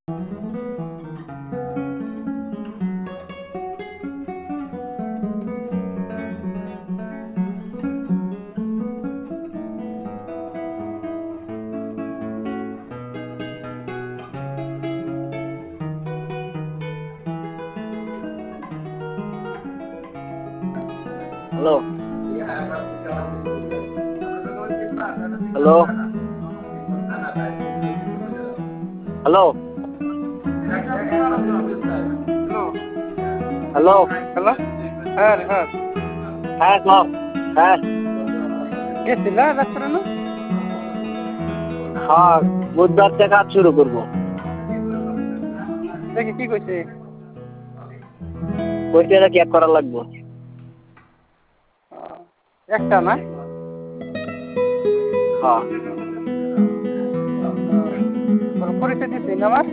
Hello, hello, hello, hello. Hello. Hello. হ্যাঁ রিফাত, হ্যাঁ কও। হ্যাঁ, গেছিলা ডাক্তার না? হ্যাঁ, বুধবার থেকে কাজ শুরু করবো। দেখি কি কইছে। কইতে এটা চেক করা লাগবো। একটা না? হ্যাঁ। তোর পরিচয় দিছিস আমার?